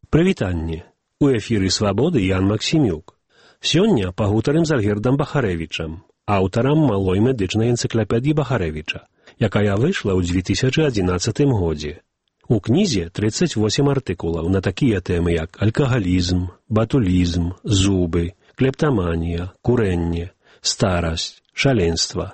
Прывітанне. У эфіры «Свабоды» Ян Максімюк. Сёння пагутарым з Альгердам Бахарэвічам, аўтарам малой медычнай энцыклапедыі Бахарэвіча, якая выйшла ў 2011 годзе. У кнізе 38 артыкулаў на такія тэмы, як алкагалізм, батулізм, зубы, клептаманія, курэнне, старасць, шаленства.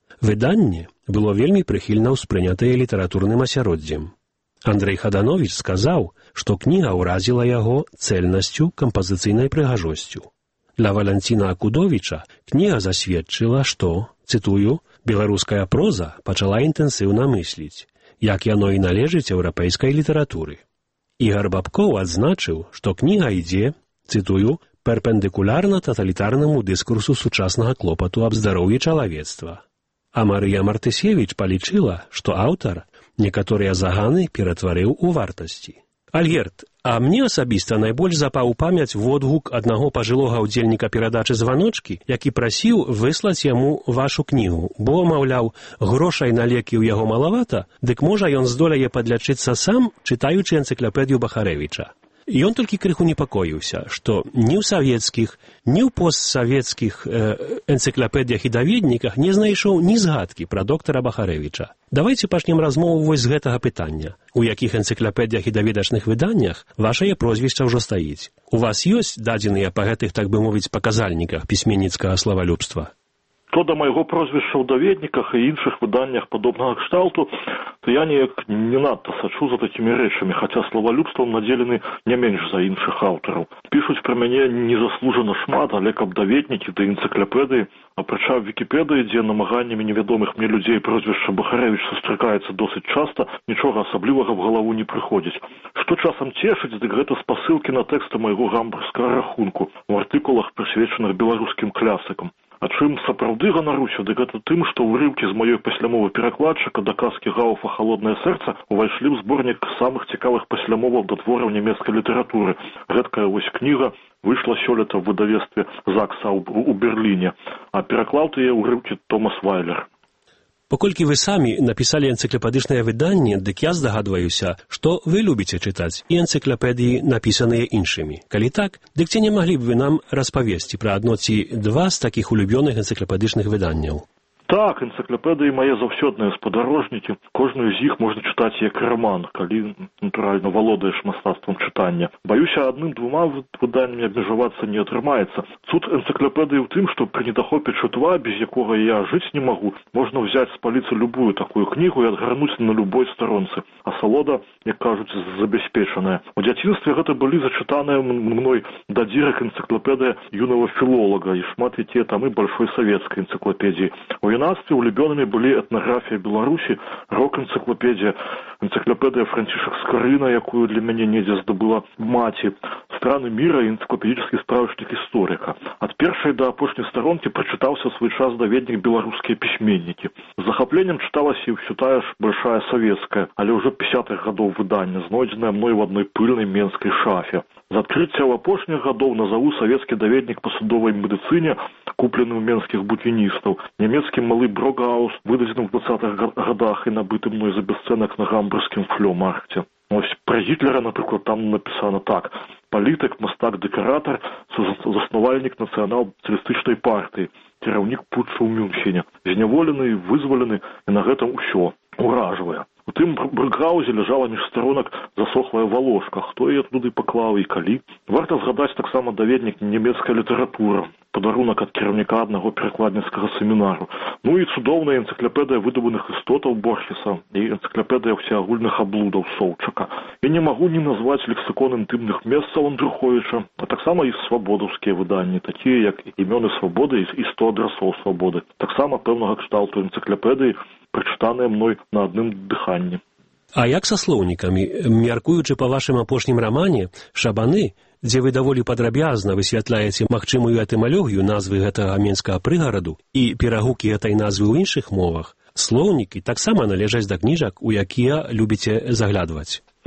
Выданне было вельмі прыхільна ўспрынятае літаратурным асяроддзем. Андрэй Хадановіч сказаў, што кніга ўразіла яго цэльнасцю, кампазіцыйнай прыгажосцю. Для Валянціна Акудовіча кніга засведчыла, што, цытую, беларуская проза пачала інтэнсіўна мысліць, як яно і належыць еўрапейскай літаратуры. Ігар Бабкоў адзначыў, што кніга ідзе, цытую, перпендыкулярна таталітарнаму дыскурсу сучаснага клопату аб здароўі чалавецтва. А Марыя Мартысевіч палічыла, што аўтар некаторыя заганы ператварыў у вартасці. Альгерд, а мне асабіста найбольш запаў у памяць водгук аднаго пажылога ўдзельніка перадачы «Званочкі», які прасіў выслаць яму вашу кнігу, бо, маўляў, грошай на лекі ў яго малавата, дык можа ён здолее падлячыцца сам, чытаючы энцыклапедыю Бахарэвіча. Ён толькі крыху непакоіўся, што ні ў савецкіх, ні ў постсавецкіх энцыклапедыях і даведніках не знайшоў ні згадкі пра доктара Бахарэвіча. Давайце пачнем размову вось з гэтага пытання. У якіх энцыклапедыях і даведачных выданнях вашае прозвішча ўжо стаіць? У вас ёсць дадзеныя па гэтых, так бы мовіць, паказальніках пісьменніцкага славалюбства? Што да майго прозвішча ў даведніках і іншых выданнях падобнага кшталту, то я неяк не надта сачу за такімі рэчамі, хаця славалюбствам надзелены не менш за іншых аўтараў. Пішуць пра мяне незаслужана шмат, але каб даведнікі да энцыклапедыі, апрача Вікіпедыі, дзе намаганнямі невядомых мне людзей прозвішча Бахарэвіч сустракаецца досыць часта, нічога асаблівага в галаву не прыходзіць. Што часам цешыць, дык гэта спасылкі на тэксты майго гамбургскага рахунку у артыкулах, прысвечаных беларускім клясыкам. А чым сапраўды ганаруся, дык гэта тым, што ўрыўкі з маёй паслямовы перакладчыка да казкі Гауфа «Халоднае сэрца» увайшлі ў зборнік самых цікавых паслямоваў да твораў нямецкай літаратуры. Рэдкая вось кніга выйшла сёлета ў выдавецтве «Закса» у Берліне, а пераклаў яе ўрыўкі Томас Вайлер. Паколькі вы самі напісалі энцыклапедычнае выданне, дык я здагадваюся, што вы любіце чытаць і энцыклапедыі, напісаныя іншымі. Калі так, дык ці не маглі б вы нам распавесці пра адно ці два з такіх улюбёных энцыклапедычных выданняў? Так, энцыклапедыі мае заўсёдныя спадарожнікі. Кожную з іх можна чытаць як раман, калі, натуральна, валодаеш мастацтвам чытання. Баюся, адным-двума выданнямі абмежавацца не атрымаецца. Цуд энцыклапедыі ў тым, што пры недахопе чытва, без якога я жыць не магу, можна ўзяць з паліцы любую такую кнігу і адгарнуць на любой старонцы. Асалода, як кажуць, забяспечаная. У дзяцінстве гэта былі зачытаныя мной да дзірак энцыклапедыя юнага філолага і шмат якія тамы большой савецкай энцыклапедіі. У юнацтве улюбёнымі былі этнаграфія Беларусі, рок-энцыклапедія, энцыклапедыя Францішак Скарына, якую для мяне недзе здабыла маці, страны міра і энцыклапедычны справачнік історыка. Ад першай да апошняй старонкі прачытаўся свой час даведнік беларускія пісьменнікі. З захапленнем чыталася і ўсё тая ж большая савецкая, але ўжо 50-х гадоў выдання, знойдзеная мной в адной пыльнай менскай шафе. З адкрыццяў апошніх гадоў назаву савецкі даведнік па судовай медыцыне, куплены ў менскіх букіністаў, нямецкі малы Брогаус, выдадзены ў 20-х гадах і набыты мной за бесцэнак на гамбургскім флёмаркце. Ось пра Гітлера, напрыклад, там напісана так: палітык, мастак-дэкаратар, заснавальнік нацыянал-сацыялістычнай партыі, кіраўнік путчу ў Мюнхене, зняволены і вызвалены, і на гэтым усё уражвае. У тым Брыгаузе ляжала між сторонак засохлая волошка. Хто яе туды паклаў і калі? Варта згадаць таксама даведнік нямецкая літаратура, падарунак ад кіраўніка аднаго перакладніцкага семінару. Ну і цудоўная энцыклапедыя выдуманых істотаў Борхеса і энцыклапедыя ўсеагульных аблудаў Соўчака. Я не магу не назваць лексікон інтымных месцаў Андруховіча, а таксама і свабодаўскія выданні, такія як «Імёны свабоды» і «100 адрасоў свабоды». Таксама пэўнага кшталту энцыклапедыі, прачытаныя мной на адным дыханні. А як са слоўнікамі? Мяркуючы па вашым апошнім рамане «Шабаны», дзе вы даволі падрабязна высвятляеце магчымую этымалогію назвы гэтага менскага прыгараду і перагукі гэтай назвы ў іншых мовах, слоўнікі таксама належаць да кніжак, у якія любіце заглядваць.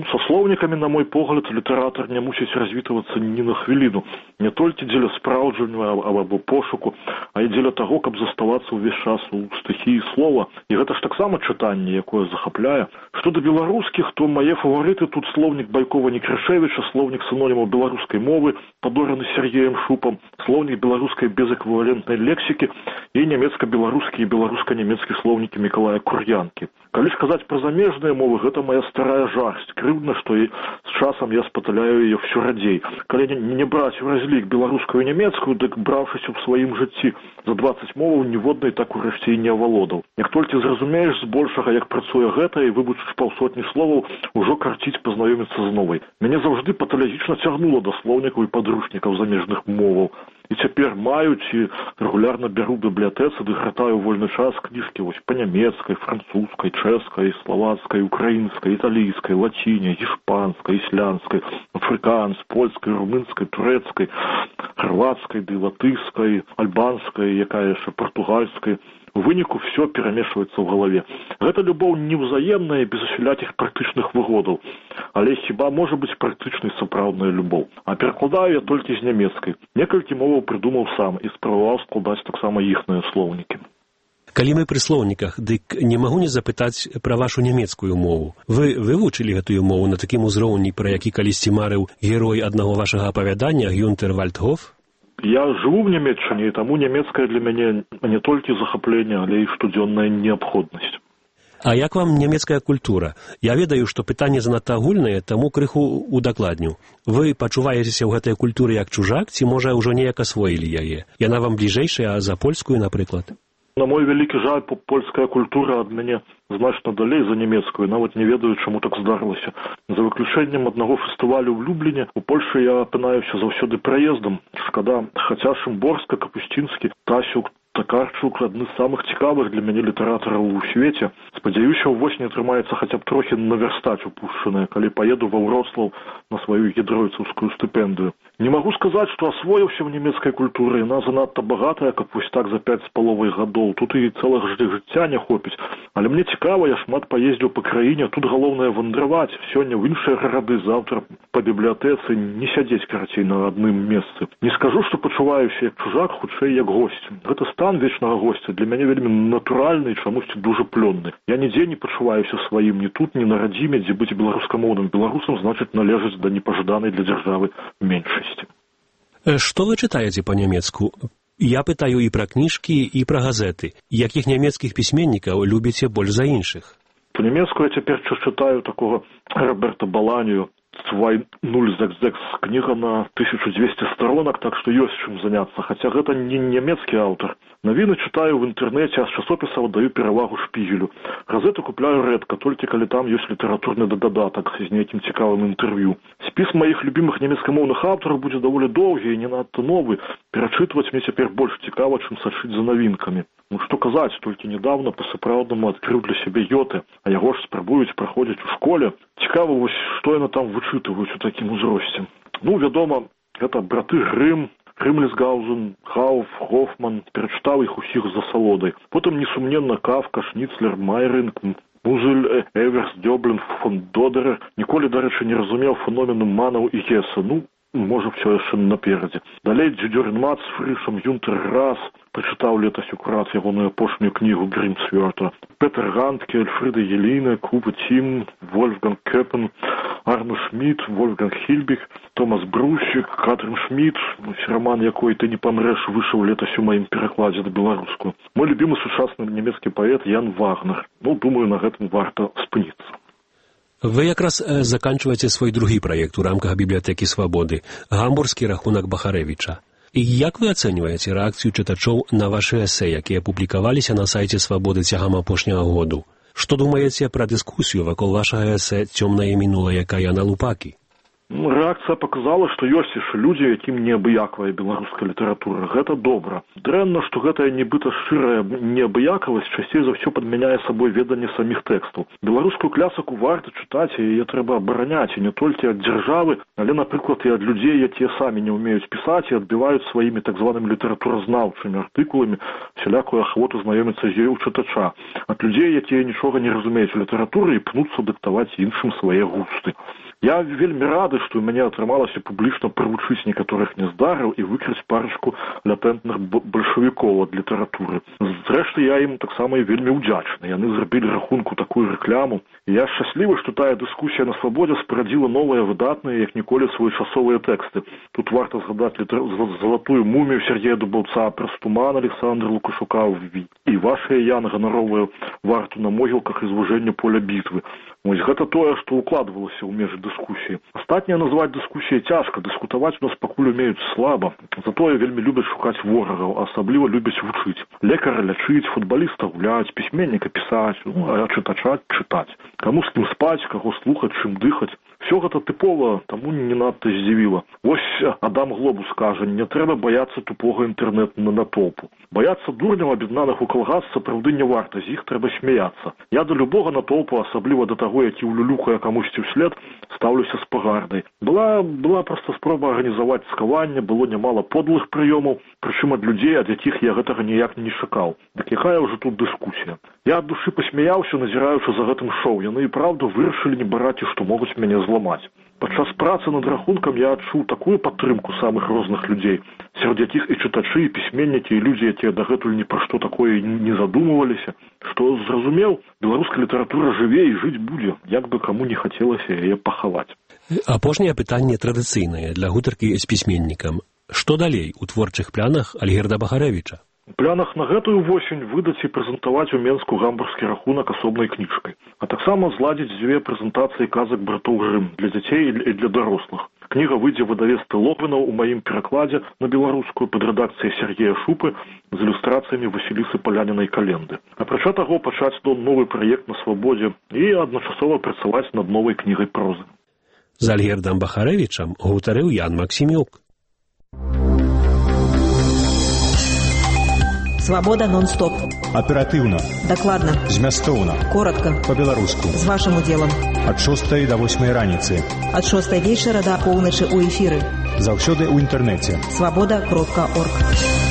Со слоўнікамі, на мой погляд, літаратар не мусіць развітвацца ні на хвіліну. Не толькі дзеля спраўджання або пошуку, а і дзеля таго, каб заставацца ўвесь час у стыхіі слова. І гэта ж таксама чытанне, якое захапляе. Што да беларускіх, то мае фаварыты тут слоўнік Байкова-Некрашевіча, слоўнік сінонімаў беларускай мовы, падораны Сергеем Шупам, слоўнік беларускай безэквівалентнай лексікі і нямецка-беларускі і беларуска-нямецкі слоўнікі Мікалая Кур'янкі. Калі ж казаць пра замежныя мовы, гэта моя старая жарсць. Крыўдна, што і з часам я спаталяю яе ўсё радзей. Калі не браць у разлік беларускую і нямецкую, дык браўшыся ў сваім жыцці за 20 моваў, ніводнай так урэшце і не авалодаў. Як толькі зразумееш збольшага, як працуе гэта, і выбучыш паўсотні словаў, ужо карціць пазнаёміцца з новай. Мяне заўжды паталагічна цягнула да слоўнікаў і падручнікаў замежных моваў. І цяпер маюць і рэгулярна бяру ў бібліятэцы, ды гратаю ў вольны час кніжкі вось па-нямецкай, французскай, чэшскай, славацкай, украінскай, італійскай, лаціне, іспанскай, ісландскай, афрыканс, польскай, румынскай, турэцкай, хрвацкай, ды латышскай, альбанскай, якая яшчэ партугальскай. У выніку все перамешваецца ў галаве. Гэта любоў невзаемная, без усялякіх практычных выгодаў. Але хіба можа быць практычнай сапраўдная любоў? А перакладаю я толькі з нямецкай. Некалькі моваў прыдумаў сам і спрабаваў складаць таксама іхныя слоўнікі. Калі мы пры слоўніках, дык не магу не запытаць пра вашу нямецкую мову. Вы вывучылі гэтую мову на такім узроўні, пра які калісьці марыў герой аднаго вашага апавядання Гюнтер Вальдгоф? Я жыву в Нямецчыне, і таму нямецкая для мяне не толькі захапленне, але і штодзённая неабходнасць. А як вам нямецкая культура? Я ведаю, што пытанне занадта агульнае, таму крыху удакладню. Вы пачуваецеся ў гэтай культуры як чужак, ці, можа, ўжо неяк асвоілі яе? Яна вам бліжэйшая за польскую, напрыклад? На мой вялікі жаль, польская культура ад мяне значна далей за нямецкую, нават не ведаю, чаму так здарылася. За выключэннем аднаго фестывалю ў Любліне у Польшы я апынаюся заўсёды праездам. Шкада, хаця Шымборска, Капусцінскі, Тасюк, Такарчук адны з самых цікавых для мяне літаратараў у свеце. Спадзяюся, увосень атрымаецца хаця б трохі навярстаць упушчанае, калі паеду ва Вроцлаў на сваю гідройцаўскую стыпендыю. Не магу сказаць, што асвоіўся в нямецкай культуры, яна занадта багатая, каб вось так за 5,5 гадоў. Тут і цэлага жыцця не хопіць. Але мне цікава, я шмат паездзіў па краіне, тут галоўнае вандраваць. Сёння ў іншыя гарады, заўтра па бібліятэцы, не сядзець, карацей, на адным месцы. Не скажу, што пачуваюся як чужак, хутчэй як госць. Гэта стан вечнага госця для мяне вельмі натуральны і чамусьці дужа плённы. Я нідзе не пачуваюся сваім, ні тут, ні на радзіме, дзе быць беларускамоўным беларусам значыць належаць да непажаданай для дзяржавы меншасці. Што вы чытаеце па-нямецку? Я пытаю і пра кніжкі, і пра газеты. Якіх нямецкіх пісьменнікаў любіце больш за іншых? По-нямецку я цяпер чытаю такога Роберта Баланію, 2.0 кніга на 1200 сторонак, так што ёсць чым заняцца, хаця гэта не нямецкі аўтар. Навіны чытаю в інтэрнэце, а з часопісаў даю перавагу Шпігелю. Газеты купляю рэдка, толькі калі там ёсць літаратурны дадатак з нейкім цікавым інтэрв'ю. Спіс маіх любімых нямецкамоўных аўтараў будзе даволі доўгі і не надта новы. Перачытваць мне цяпер больш цікава, чым сачыць за навінкамі. Ну што казаць, толькі недавно па-сапраўднаму адкрыў для сябе Гёте, а яго ж спрабуюць праходзіць у школе. Цікава вось, што яны там вычытваюць у такім узросце. Ну, вядома, гэта браты Грым, Грымлесгаузен, Хауф, Хофман, перачытаў іх усіх за салодай. Потым несумненна Кафка, Шніцлер, Майринг, Музель, Эверс, Дёблен, фон Додерер. Ніколі, дарэчы, не разумеў феномену Манаў і Геса. Ну, можа, ўсё яшчэ наперадзе. Далей Дзюдернмат з Фрышам, Юнтер Рас, прачытаў летась украд ягоную апошнюю кнігу Грімсвёрта. Петер Гандке, Альфреда Еліна, Куба Тім, Вольфганг Кепен, Арно Шмидт, Вольфганг Хільбік, Томас Брусчик, Катрин Шмидт, роман «Якой ты не помреш» выйшаў летась у маім перакладзе на беларускую. Мой любімы сучасны нямецкі паэт Ян Вагнер. Ну, думаю, на гэтым варта спыніцца. Вы якраз заканчваеце свой другі праект у рамках бібліятэкі свабоды «Гамбургскі рахунак Бахарэвіча». І як вы ацэньваеце рэакцыю чытачоў на вашы эсэ, якія публікаваліся на сайце свабоды цягам апошняга году? Што думаеце пра дыскусію вакол вашага эсэ «Цёмнае мінулае Каяна Лупакі»? Рэакцыя паказала, што ёсць яшчэ людзі, якім неабыякавая беларуская літаратура. Гэта добра. Дрэнна, што гэтая нібыта шчырая неабыякавасць часцей за ўсё падмяняе сабой веданне саміх тэкстаў. Беларускую клясыку варта чытаць, і яе трэба абараняць, і не толькі ад дзяржавы, але, напрыклад, і ад людзей, якія самі не ўмеюць пісаць і адбіваюць сваімі так званымі літаратуразнаўчымі артыкуламі всялякую ахвоту знаёміцца з ёй у чытача. Ад людзей, якія нічога не разумеюць у літаратуры і пнуцца дыктаваць іншым свае густы. Я вельмі рады, што ў мяне атрымалася публічна прывучыць некаторых няздараў і выкрыць парачку лятэнтных бальшавікоў ад літаратуры. Зрэшты, я ім таксама і вельмі ўдзячны. Яны зрабілі рахунку такую рэкламу. І я шчаслівы, што тая дыскусія на свабодзе спарадзіла новыя выдатныя, як ніколі, своечасовыя тэксты. Тут варта згадаць залатую мумію Сергея Дубаўца, праз туман Александра Лукашука і ваша Яна ганаровую варту на могілках і звужэнню поля бітвы. Вось гэта тое, што укладвалася ў межы дыскусіі. Астатняе назваць дыскусіяй цяжка, дыскутаваць у нас пакуль умеюць слаба. Затое вельмі любяць шукаць ворагаў, а асабліва любяць вучыць. Лекара лячыць, футбаліста гуляць, пісьменніка пісаць, а чытача чытаць. Каму з кім спаць, каго слухаць, чым дыхаць. Всё гэта тыпова, таму не надта здзівіла. Вось Адам Глобус кажа, не трэба баяцца тупога інтэрнэту на натоўпу. Баяцца дурняў, аб'яднаных у калгас, сапраўды не варта, з іх трэба смяяцца. Я да любога натоўпу, асабліва да таго, які ўлюлюхае камусьці ўслед, стаўлюся з пагардай. Была проста спроба арганізаваць цкаванне, было нямала подлых прыёмаў, прычым ад людзей, ад якіх я гэтага ніяк не чакаў. Дык якая ўжо тут дыскусія? Я ад душы пасмяяўся, назіраючы за гэтым шоу. Яны і праўда вырашылі не бараць, што могуць мяне зламаць. Падчас працы над рахункам я адчуў такую падтрымку самых розных людзей, сярод якіх і чытачы, і пісьменнікі, і людзі, якія дагэтуль ні пра што такое не задумываліся, што зразумеў, беларуская літаратура жыве і жыць будзе, як бы каму не хацелася яе пахаваць. Апошняе пытанне традыцыйнае для гутаркі з пісьменнікам. Што далей у творчых планах Альгерда Бахарэвіча? У планах на гэтую восень выдаць і прэзентаваць у Менску гамбургскі рахунак асобнай кніжкай, а таксама зладзіць 2 прэзентацыі казак братоў Грым для дзяцей і для дарослых. Кніга выйдзе ў выдавецтве Логвінаў у маім перакладзе на беларускую пад рэдакцыяй Сергея Шупы з ілюстрацыямі Васілісы Палянінай календы. Апрача таго, пачаць новы праект на свабодзе і адначасова працаваць над новай кнігай прозы. З Альгердам Бахарэвічам гутарыў Ян Максімюк. Свобода нон-стоп. Оперативно. Докладно. Змястоўна. Коротко. По-беларуску. З вашим удзелам. Ад 6 до 8 раніцы. Ад 6 вечара до поўначы ў эфіры. Заўсёды ў інтэрнэце. Свобода.орг.